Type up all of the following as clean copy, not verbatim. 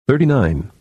39.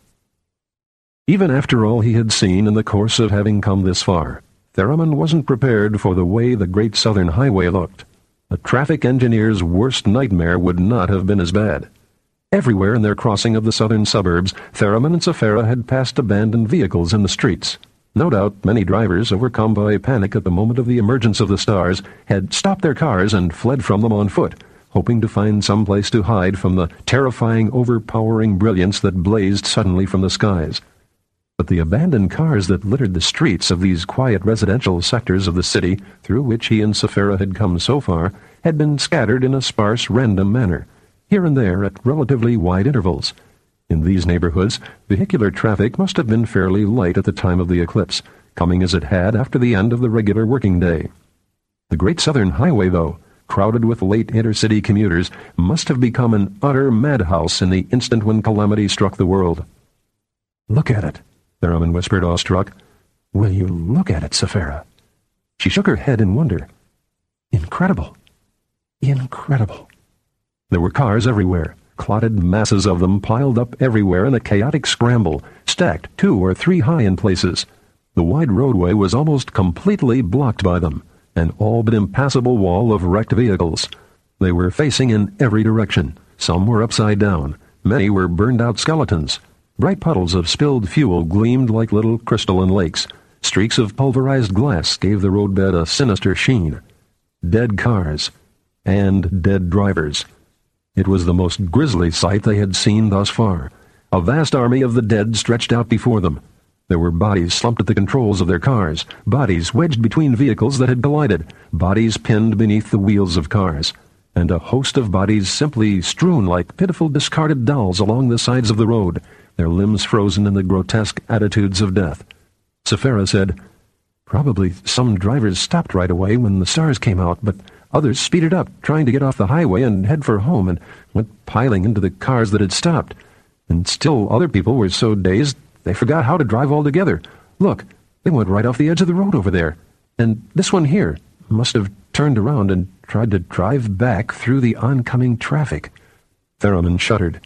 Even after all he had seen in the course of having come this far, Theremin wasn't prepared for the way the Great Southern Highway looked. A traffic engineer's worst nightmare would not have been as bad. Everywhere in their crossing of the southern suburbs, Theremin and Sephira had passed abandoned vehicles in the streets. No doubt many drivers, overcome by panic at the moment of the emergence of the stars, had stopped their cars and fled from them on foot, hoping to find some place to hide from the terrifying, overpowering brilliance that blazed suddenly from the skies. But the abandoned cars that littered the streets of these quiet residential sectors of the city through which he and Sephira had come so far had been scattered in a sparse, random manner, here and there at relatively wide intervals. In these neighborhoods, vehicular traffic must have been fairly light at the time of the eclipse, coming as it had after the end of the regular working day. The Great Southern Highway, though, crowded with late intercity commuters, must have become an utter madhouse in the instant when calamity struck the world. "Look at it," Theremin whispered, awestruck. "Will you look at it, Sephira?" She shook her head in wonder. Incredible. Incredible. There were cars everywhere, clotted masses of them piled up everywhere in a chaotic scramble, stacked 2 or 3 high in places. The wide roadway was almost completely blocked by them, an all but impassable wall of wrecked vehicles. They were facing in every direction. Some were upside down. Many were burned-out skeletons. Bright puddles of spilled fuel gleamed like little crystalline lakes. Streaks of pulverized glass gave the roadbed a sinister sheen. Dead cars. And dead drivers. It was the most grisly sight they had seen thus far. A vast army of the dead stretched out before them. There were bodies slumped at the controls of their cars, bodies wedged between vehicles that had collided, bodies pinned beneath the wheels of cars, and a host of bodies simply strewn like pitiful discarded dolls along the sides of the road, their limbs frozen in the grotesque attitudes of death. Sephira said, "Probably some drivers stopped right away when the stars came out, but others speeded up, trying to get off the highway and head for home, and went piling into the cars that had stopped. And still other people were so dazed they forgot how to drive altogether. Look, they went right off the edge of the road over there. And this one here must have turned around and tried to drive back through the oncoming traffic." Theremin shuddered.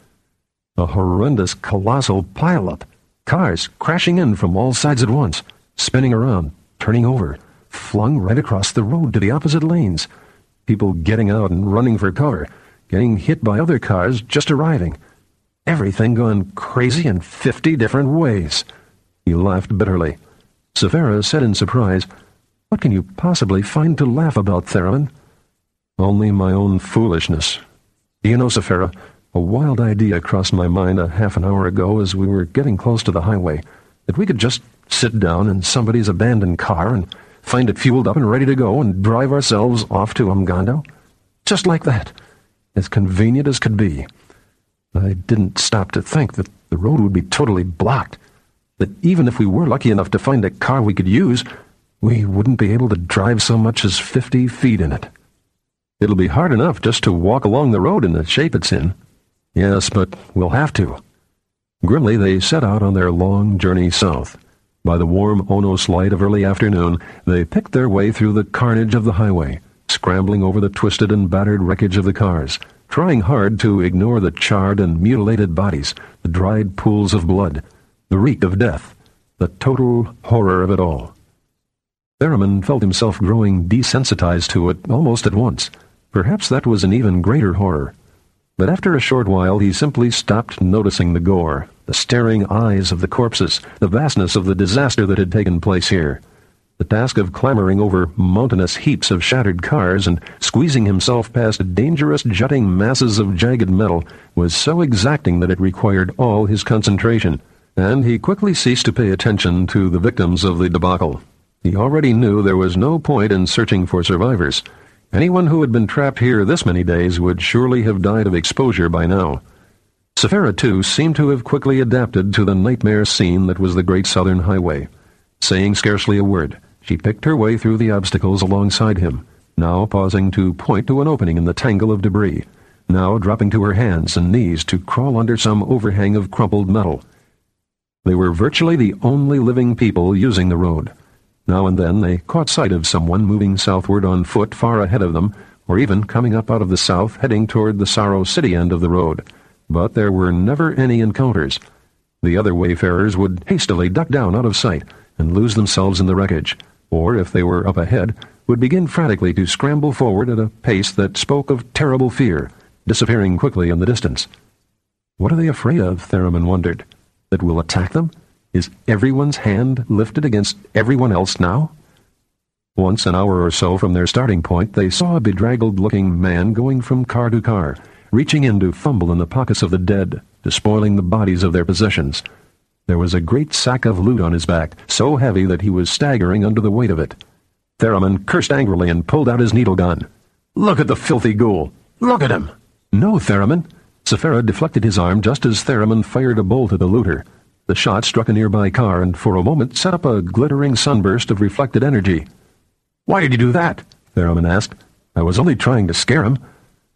A horrendous, colossal pile-up. Cars crashing in from all sides at once, spinning around, turning over, flung right across the road to the opposite lanes. People getting out and running for cover, getting hit by other cars just arriving. Everything gone crazy in 50 different ways. He laughed bitterly. Sephira said in surprise, "What can you possibly find to laugh about, Theremin?" "Only my own foolishness. Do you know, Sephira, a wild idea crossed my mind a half an hour ago as we were getting close to the highway, that we could just sit down in somebody's abandoned car and find it fueled up and ready to go and drive ourselves off to Umgando. Just like that. As convenient as could be. I didn't stop to think that the road would be totally blocked. That even if we were lucky enough to find a car we could use, we wouldn't be able to drive so much as 50 feet in it. It'll be hard enough just to walk along the road in the shape it's in." "Yes, but we'll have to." Grimly they set out on their long journey south. By the warm Onos light of early afternoon, they picked their way through the carnage of the highway, scrambling over the twisted and battered wreckage of the cars, trying hard to ignore the charred and mutilated bodies, the dried pools of blood, the reek of death, the total horror of it all. Theremin felt himself growing desensitized to it almost at once. Perhaps that was an even greater horror. But after a short while he simply stopped noticing the gore, the staring eyes of the corpses, the vastness of the disaster that had taken place here. The task of clambering over mountainous heaps of shattered cars and squeezing himself past dangerous jutting masses of jagged metal was so exacting that it required all his concentration, and he quickly ceased to pay attention to the victims of the debacle. He already knew there was no point in searching for survivors. Anyone who had been trapped here this many days would surely have died of exposure by now. Sephira, too, seemed to have quickly adapted to the nightmare scene that was the Great Southern Highway. Saying scarcely a word, she picked her way through the obstacles alongside him, now pausing to point to an opening in the tangle of debris, now dropping to her hands and knees to crawl under some overhang of crumpled metal. They were virtually the only living people using the road. Now and then they caught sight of someone moving southward on foot far ahead of them, or even coming up out of the south heading toward the Sorrow City end of the road. but there were never any encounters. The other wayfarers would hastily duck down out of sight and lose themselves in the wreckage, or, if they were up ahead, would begin frantically to scramble forward at a pace that spoke of terrible fear, disappearing quickly in the distance. What are they afraid of, Theremin wondered? That we'll attack them? Is everyone's hand lifted against everyone else now? Once, an hour or so from their starting point, they saw a bedraggled-looking man going from car to car, reaching in to fumble in the pockets of the dead, despoiling the bodies of their possessions. There was a great sack of loot on his back, so heavy that he was staggering under the weight of it. Theremin cursed angrily and pulled out his needle gun. "Look at the filthy ghoul! Look at him!" "No, Theremin." Sephira deflected his arm just as Theremin fired a bolt at the looter. The shot struck a nearby car and for a moment set up a glittering sunburst of reflected energy. "Why did you do that?" Theremin asked. "I was only trying to scare him."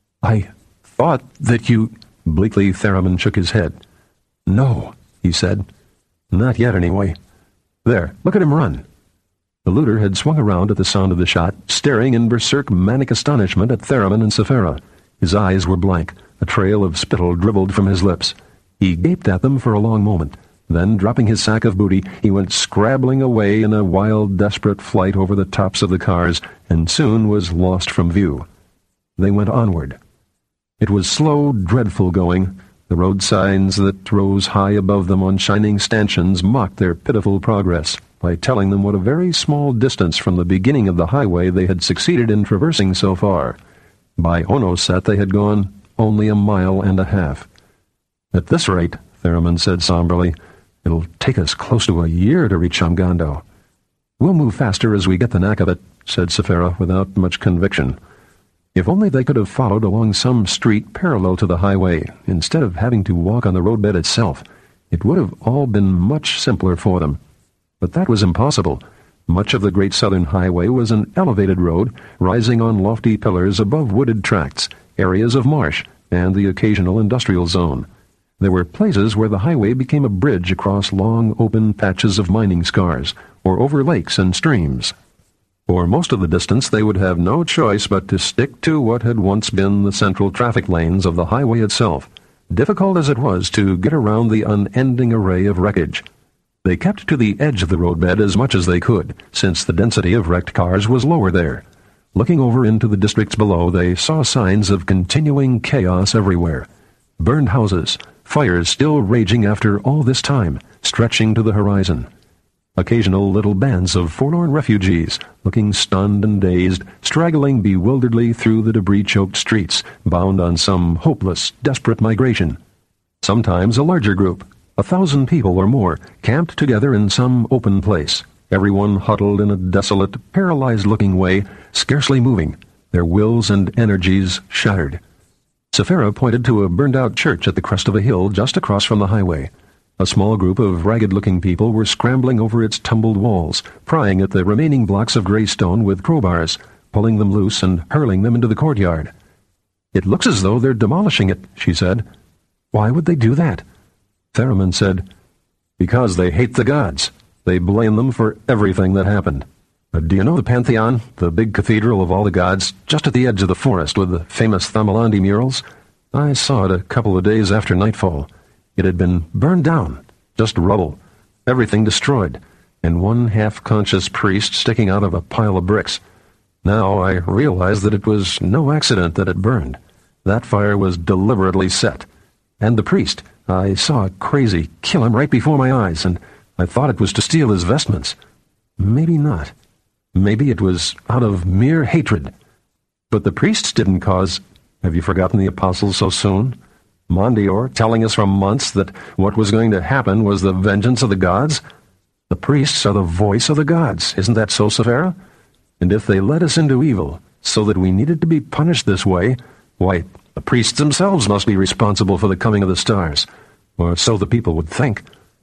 "I thought that you—" Bleakly, Theremin shook his head. "No," he said. "Not yet, anyway. There, look at him run." The looter had swung around at the sound of the shot, staring in berserk manic astonishment at Theremin and Sephira. His eyes were blank. A trail of spittle dribbled from his lips. He gaped at them for a long moment. Then, dropping his sack of booty, he went scrabbling away in a wild, desperate flight over the tops of the cars, and soon was lost from view. They went onward. It was slow, dreadful going. The road signs that rose high above them on shining stanchions mocked their pitiful progress by telling them what a very small distance from the beginning of the highway they had succeeded in traversing so far. By Onosat they had gone only a mile and a half. "At this rate," Theremin said somberly, "it'll take us close to a year to reach Shamgando." "We'll move faster as we get the knack of it," said Sephira without much conviction. If only they could have followed along some street parallel to the highway, instead of having to walk on the roadbed itself, it would have all been much simpler for them. But that was impossible. Much of the Great Southern Highway was an elevated road, rising on lofty pillars above wooded tracts, areas of marsh, and the occasional industrial zone. There were places where the highway became a bridge across long, open patches of mining scars, or over lakes and streams. For most of the distance they would have no choice but to stick to what had once been the central traffic lanes of the highway itself, difficult as it was to get around the unending array of wreckage. They kept to the edge of the roadbed as much as they could, since the density of wrecked cars was lower there. Looking over into the districts below, they saw signs of continuing chaos everywhere. Burned houses, fires still raging after all this time, stretching to the horizon. Occasional little bands of forlorn refugees, looking stunned and dazed, straggling bewilderedly through the debris-choked streets, bound on some hopeless, desperate migration. Sometimes a larger group, 1,000 people or more, camped together in some open place, everyone huddled in a desolate, paralyzed-looking way, scarcely moving, their wills and energies shattered. Sephira pointed to a burned-out church at the crest of a hill just across from the highway. A small group of ragged-looking people were scrambling over its tumbled walls, prying at the remaining blocks of gray stone with crowbars, pulling them loose and hurling them into the courtyard. "It looks as though they're demolishing it," she said. "Why would they do that?" Theremin said, "Because they hate the gods. They blame them for everything that happened. Do you know the Pantheon, the big cathedral of all the gods, just at the edge of the forest with the famous Thamalandi murals? I saw it a couple of days after nightfall. It had been burned down, just rubble, everything destroyed, and one half-conscious priest sticking out of a pile of bricks. Now I realize that it was no accident that it burned. That fire was deliberately set. And the priest, I saw a crazy kill him right before my eyes, and I thought it was to steal his vestments. Maybe not. Maybe it was out of mere hatred. But the priests didn't cause— Have you forgotten the apostles so soon? Mondior telling us for months that what was going to happen was the vengeance of the gods? The priests are the voice of the gods, isn't that so, Sephira? And if they led us into evil, so that we needed to be punished this way, why, the priests themselves must be responsible for the coming of the stars, or so the people would think."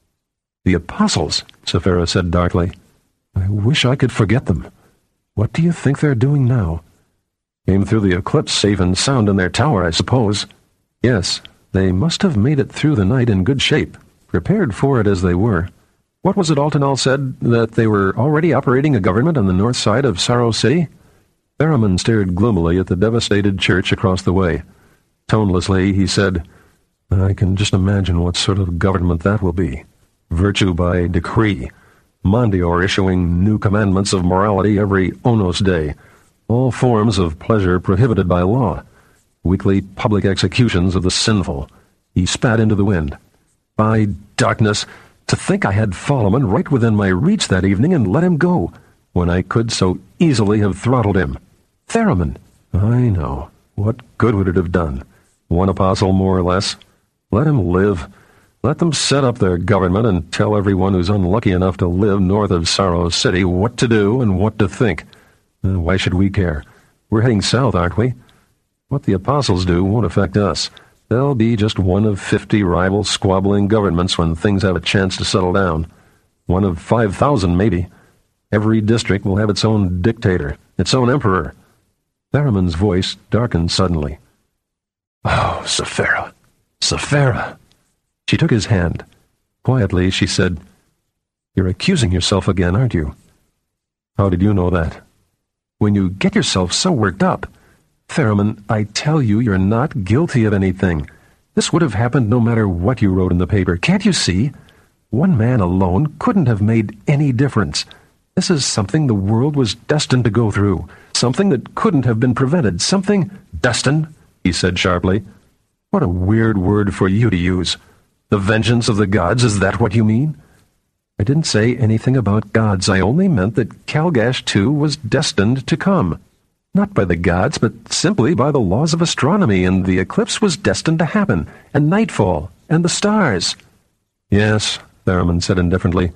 "The apostles," Sephira said darkly. "I wish I could forget them. What do you think they're doing now?" "Came through the eclipse safe and sound in their tower, I suppose." "Yes, they must have made it through the night in good shape, prepared for it as they were. What was it Altanal said, that they were already operating a government on the north side of Saro City?" Theremin stared gloomily at the devastated church across the way. Tonelessly, he said, I can just imagine what sort of government that will be. Virtue by decree. Mondior issuing new commandments of morality every Onos day. All forms of pleasure prohibited by law. Weekly public executions of the sinful. He spat into the wind. By darkness, to think I had Folloman right within my reach that evening and let him go, when I could so easily have throttled him. Theremin! I know. What good would it have done? One apostle, more or less. Let him live. Let them set up their government and tell everyone who's unlucky enough to live north of Sorrow City what to do and what to think. Why should we care? We're heading south, aren't we? What the apostles do won't affect us. They'll be just one of 50 rival squabbling governments when things have a chance to settle down. One of 5,000, maybe. Every district will have its own dictator, its own emperor. Theramon's voice darkened suddenly. Oh, Sephira! Sephira! She took his hand. Quietly, she said, You're accusing yourself again, aren't you? How did you know that? When you get yourself so worked up. Theramon, I tell you, you're not guilty of anything. This would have happened no matter what you wrote in the paper. Can't you see? One man alone couldn't have made any difference. This is something the world was destined to go through. Something that couldn't have been prevented. Something destined, he said sharply. What a weird word for you to use. The vengeance of the gods, is that what you mean? I didn't say anything about gods. I only meant that Calgash, too, was destined to come. Not by the gods, but simply by the laws of astronomy, and the eclipse was destined to happen, and nightfall, and the stars. Yes, Theramon said indifferently.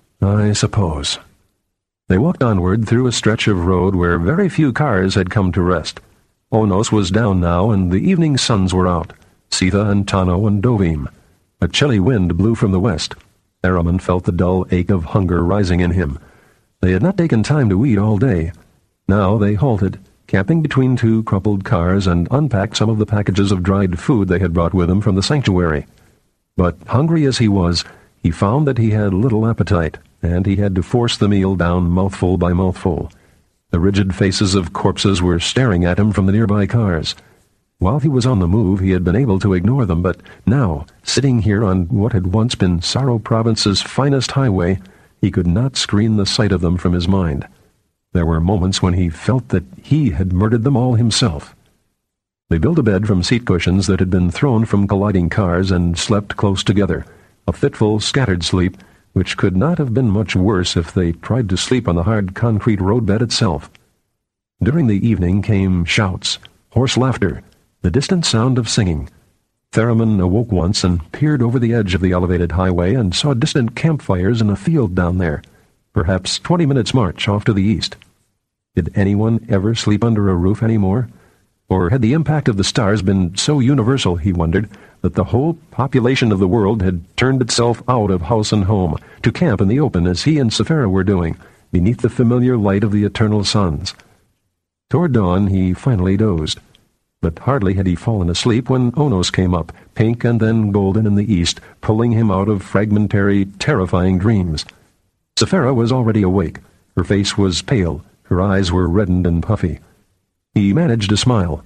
I suppose. They walked onward through a stretch of road where very few cars had come to rest. Onos was down now, and the evening suns were out. Sita and Tano and Dovim. A chilly wind blew from the west. Theramon felt the dull ache of hunger rising in him. They had not taken time to eat all day. Now they halted, camping between two crumpled cars, and unpacked some of the packages of dried food they had brought with them from the sanctuary. But hungry as he was, he found that he had little appetite, and he had to force the meal down mouthful by mouthful. The rigid faces of corpses were staring at him from the nearby cars. While he was on the move, he had been able to ignore them, but now, sitting here on what had once been Sorrow Province's finest highway, he could not screen the sight of them from his mind. There were moments when he felt that he had murdered them all himself. They built a bed from seat cushions that had been thrown from colliding cars and slept close together, a fitful, scattered sleep, which could not have been much worse if they tried to sleep on the hard concrete roadbed itself. During the evening came shouts, hoarse laughter, the distant sound of singing. Theramon awoke once and peered over the edge of the elevated highway and saw distant campfires in a field down there, perhaps 20 minutes' march off to the east. Did anyone ever sleep under a roof anymore? Or had the impact of the stars been so universal, he wondered, that the whole population of the world had turned itself out of house and home to camp in the open as he and Sephira were doing, beneath the familiar light of the eternal suns? Toward dawn he finally dozed. But hardly had he fallen asleep when Onos came up, pink and then golden in the east, pulling him out of fragmentary, terrifying dreams. Sephira was already awake. Her face was pale. Her eyes were reddened and puffy. He managed to smile.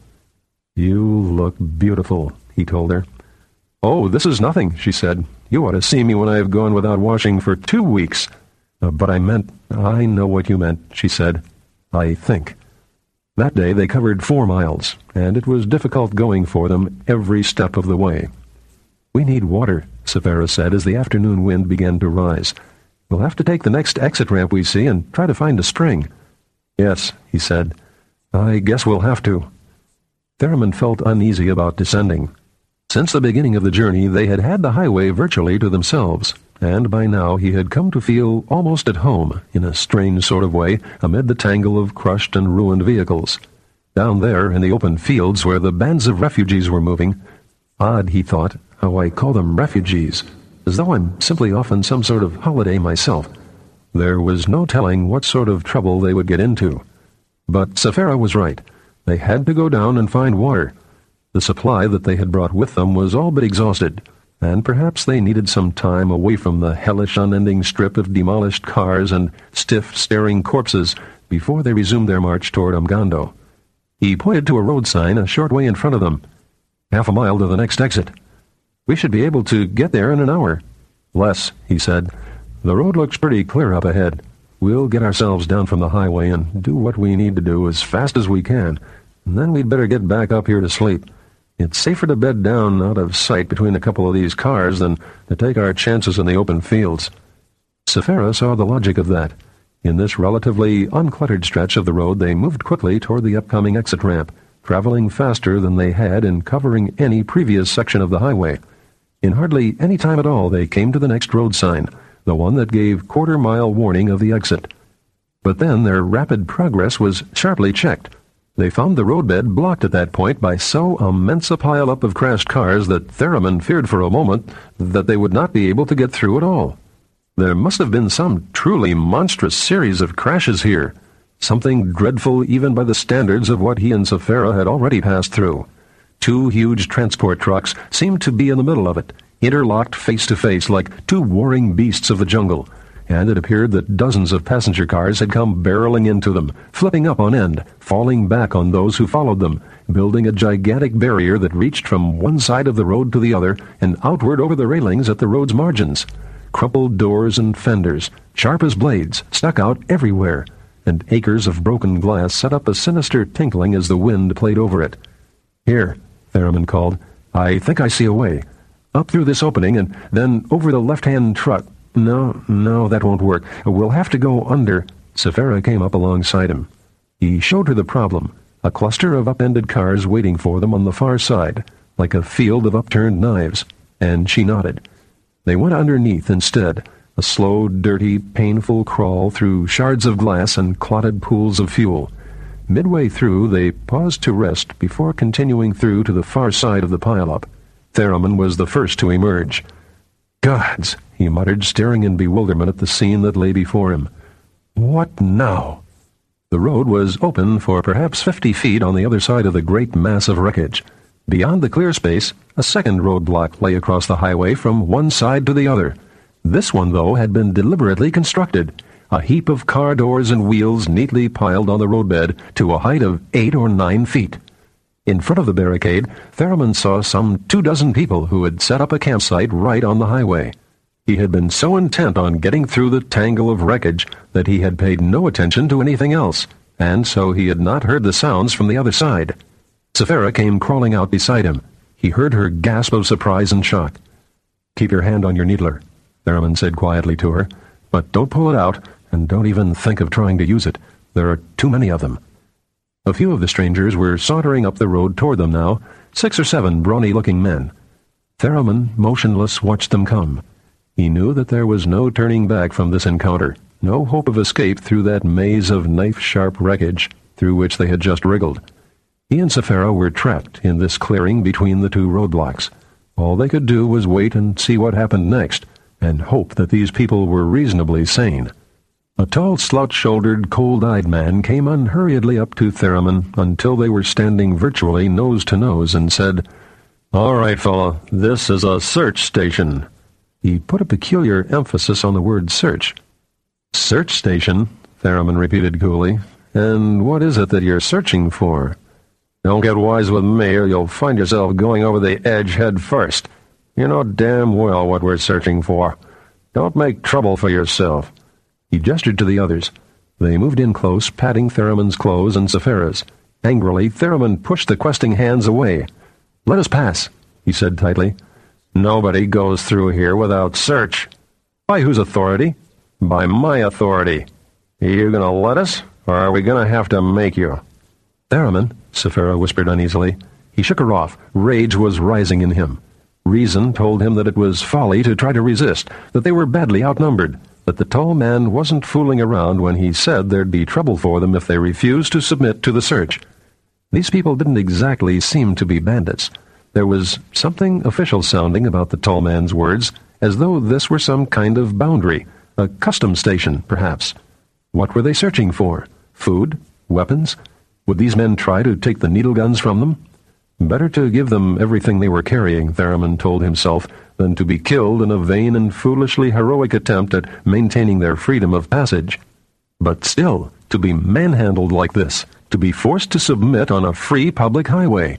You look beautiful, he told her. Oh, this is nothing, she said. You ought to see me when I have gone without washing for 2 weeks. But I know what you meant, she said. I think. That day they covered 4 miles, and it was difficult going for them every step of the way. We need water, Sephira said as the afternoon wind began to rise. We'll have to take the next exit ramp we see and try to find a spring. Yes, he said. I guess we'll have to. Theramon felt uneasy about descending. Since the beginning of the journey, they had had the highway virtually to themselves, and by now he had come to feel almost at home, in a strange sort of way, amid the tangle of crushed and ruined vehicles. Down there, in the open fields where the bands of refugees were moving, odd, he thought, how I call them refugees, as though I'm simply off on some sort of holiday myself. There was no telling what sort of trouble they would get into. But Sephira was right. They had to go down and find water. The supply that they had brought with them was all but exhausted, and perhaps they needed some time away from the hellish unending strip of demolished cars and stiff, staring corpses before they resumed their march toward Umgando. He pointed to a road sign a short way in front of them. 1/2 mile to the next exit. We should be able to get there in an hour." "Less," he said. "The road looks pretty clear up ahead. We'll get ourselves down from the highway and do what we need to do as fast as we can, and then we'd better get back up here to sleep. It's safer to bed down out of sight between a couple of these cars than to take our chances in the open fields." Sephira saw the logic of that. In this relatively uncluttered stretch of the road they moved quickly toward the upcoming exit ramp, traveling faster than they had in covering any previous section of the highway. In hardly any time at all they came to the next road sign, the one that gave quarter-mile warning of the exit. But then their rapid progress was sharply checked. They found the roadbed blocked at that point by so immense a pile-up of crashed cars that Theremin feared for a moment that they would not be able to get through at all. There must have been some truly monstrous series of crashes here, something dreadful even by the standards of what he and Sephira had already passed through. 2 huge transport trucks seemed to be in the middle of it, interlocked face to face like 2 warring beasts of the jungle, and it appeared that dozens of passenger cars had come barreling into them, flipping up on end, falling back on those who followed them, building a gigantic barrier that reached from one side of the road to the other and outward over the railings at the road's margins. Crumpled doors and fenders, sharp as blades, stuck out everywhere, and acres of broken glass set up a sinister tinkling as the wind played over it. "Here," Theremin called. "I think I see a way. Up through this opening and then over the left-hand truck. No, that won't work. We'll have to go under." Sephira came up alongside him. He showed her the problem, a cluster of upended cars waiting for them on the far side, like a field of upturned knives, and she nodded. They went underneath instead, a slow, dirty, painful crawl through shards of glass and clotted pools of fuel. Midway through, they paused to rest before continuing through to the far side of the pile-up. Theremin was the first to emerge. "Gods," he muttered, staring in bewilderment at the scene that lay before him. "What now?" The road was open for perhaps 50 feet on the other side of the great mass of wreckage. Beyond the clear space, a second roadblock lay across the highway from one side to the other. This one, though, had been deliberately constructed, a heap of car doors and wheels neatly piled on the roadbed to a height of 8 or 9 feet. In front of the barricade, Theremin saw some 24 people who had set up a campsite right on the highway. He had been so intent on getting through the tangle of wreckage that he had paid no attention to anything else, and so he had not heard the sounds from the other side. Sephira came crawling out beside him. He heard her gasp of surprise and shock. "Keep your hand on your needler," Theremin said quietly to her. "But don't pull it out, and don't even think of trying to use it. There are too many of them." A few of the strangers were sauntering up the road toward them now, 6 or 7 brawny-looking men. Theremin, motionless, watched them come. He knew that there was no turning back from this encounter, no hope of escape through that maze of knife-sharp wreckage through which they had just wriggled. He and Sephira were trapped in this clearing between the 2 roadblocks. All they could do was wait and see what happened next, and hope that these people were reasonably sane. A tall, slouch-shouldered, cold-eyed man came unhurriedly up to Theremin until they were standing virtually nose to nose and said, "All right, fella, this is a search station." He put a peculiar emphasis on the word search. "Search station?" Theremin repeated coolly. "And what is it that you're searching for?" "Don't get wise with me, or you'll find yourself going over the edge head first. You know damn well what we're searching for. Don't make trouble for yourself." He gestured to the others. They moved in close, patting Theremin's clothes and Sephira's. Angrily, Theremin pushed the questing hands away. "Let us pass," he said tightly. "Nobody goes through here without search." "By whose authority?" "By my authority. Are you going to let us, or are we going to have to make you?" "Theremin," Sephira whispered uneasily. He shook her off. Rage was rising in him. Reason told him that it was folly to try to resist, that they were badly outnumbered, that the tall man wasn't fooling around when he said there'd be trouble for them if they refused to submit to the search. These people didn't exactly seem to be bandits. There was something official-sounding about the tall man's words, as though this were some kind of boundary, a custom station, perhaps. What were they searching for? Food? Weapons? Would these men try to take the needle guns from them? Better to give them everything they were carrying, Theremin told himself, than to be killed in a vain and foolishly heroic attempt at maintaining their freedom of passage. But still, to be manhandled like this, to be forced to submit on a free public highway.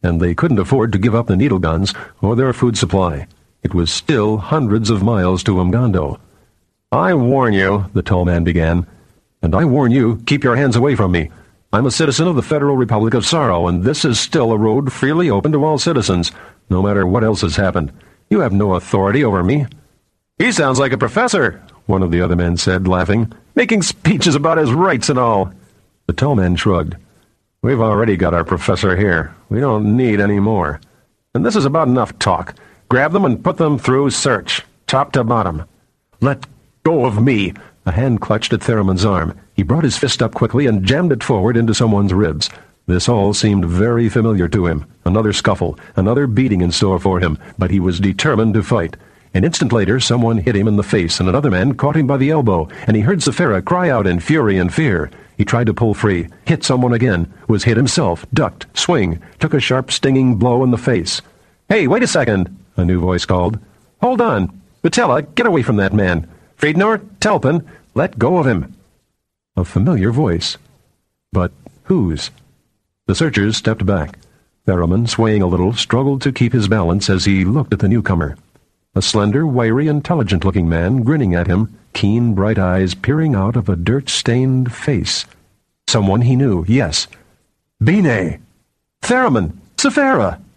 and they couldn't afford to give up the needle guns or their food supply. It was still hundreds of miles to Umgando. "I warn you," the tall man began, "and I warn you, keep your hands away from me. I'm a citizen of the Federal Republic of Saro, and this is still a road freely open to all citizens, no matter what else has happened. You have no authority over me." "He sounds like a professor," one of the other men said, laughing, "making speeches about his rights and all." The tall man shrugged. "We've already got our professor here. We don't need any more. And this is about enough talk. Grab them and put them through search, top to bottom." "Let go of me!" A hand clutched at Theramon's arm. He brought his fist up quickly and jammed it forward into someone's ribs. This all seemed very familiar to him. Another scuffle, another beating in store for him, but he was determined to fight. An instant later, someone hit him in the face, and another man caught him by the elbow, and he heard Safera cry out in fury and fear. He tried to pull free, hit someone again, was hit himself, ducked, swing, took a sharp, stinging blow in the face. "Hey, wait a second," a new voice called. "Hold on. Vitella, get away from that man. Friednor, Telpin, let go of him." A familiar voice. But whose? The searchers stepped back. Theroman, swaying a little, struggled to keep his balance as he looked at the newcomer. A slender, wiry, intelligent-looking man grinning at him, keen, bright eyes peering out of a dirt-stained face. Someone he knew, yes. Binet! Theroman! Safera!